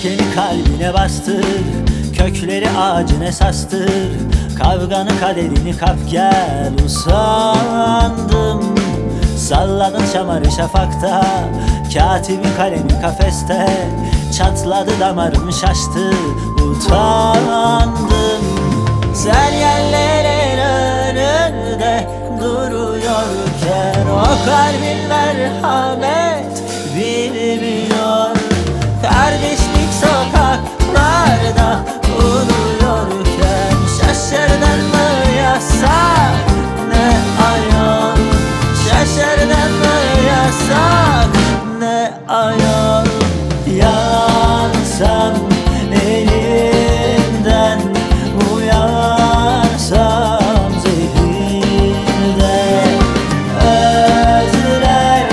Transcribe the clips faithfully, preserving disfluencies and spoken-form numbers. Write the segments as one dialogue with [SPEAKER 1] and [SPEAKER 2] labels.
[SPEAKER 1] Öfkeni kalbine bastır, kökleri ağacın esastır. Kavganın kaderini kap gel, usandım. Salladın şamarı şafakta, katibin kalemi kafeste. Çatladı damarım şaştı, utandım. Sen yerlerin önünde duruyorken o kalbin merhamet bilmiyor. Kardeşlik sokaklarda uluyorken şaşırdın mı yasak ne ayol? Şaşırdın mı yasak ne ayol? Yansam elinden, uyansam zehirde. Özler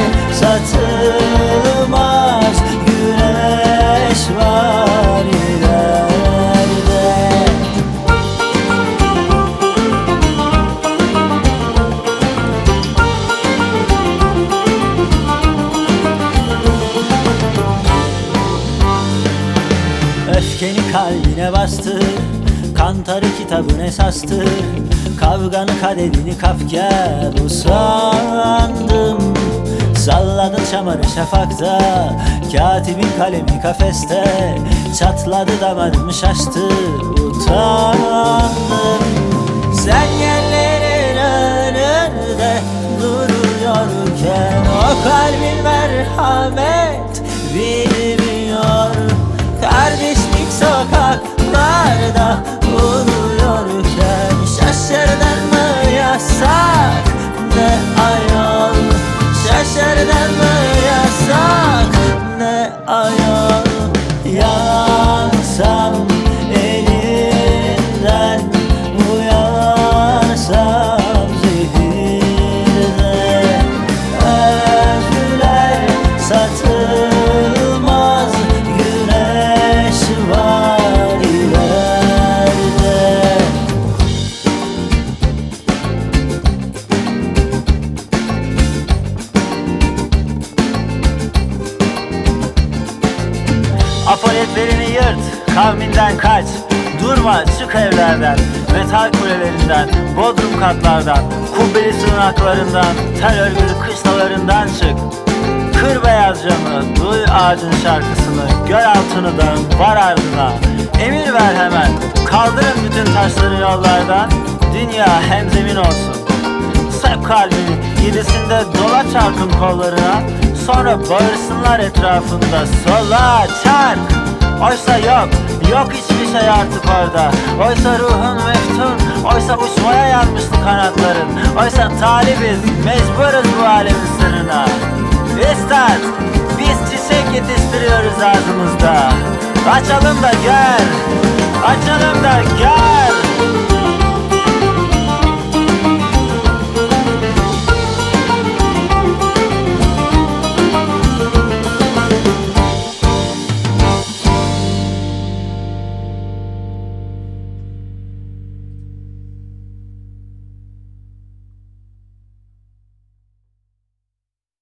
[SPEAKER 1] satılmaz, güneş var ileride. Öfkeni kalbine bastır, kantarı kitabın esastır. Kavganın kaderini kap gel, usandım. Salladın şamarı şafakta, katibin kalemi kafeste. Çatladı damarım şaştı, utandım. Sen yerlerin önünde duruyorken o kalbin merhamet bilmiyor. Kardeşlik sokaklarda uluyorken şaşırdın mı yasak ne ayol? Şaşırdın mı yasak ne ayol? Yansam elinden, uyansam zehirde. Özler satılmaz, güneş var ileride. Apoletlerini yırt, kavminden kaç. Durma, çık evlerden, metal kulelerinden, bodrum katlardan, kubbeli sığınaklarından, tel örgülü kışlalarından çık. Kır beyaz camı, duy ağacın şarkısını, gör altını dağın, var ardına. Emir ver hemen, kaldırın bütün taşları yollardan, dünya hemzemin olsun. Sep kalbini, yedisinde dola çarkın kollarına, sonra bağırsınlar etrafında, sola çark. Oysa yok, yok hiçbir şey artık orada. Oysa ruhun meftun, oysa uçmaya yanmıştı kanatların. Oysa talibiz, mecburuz bu alemin sırrına. İstat, biz çiçek yetiştiriyoruz ağzımızda. Açalım da gel, açalım da gel.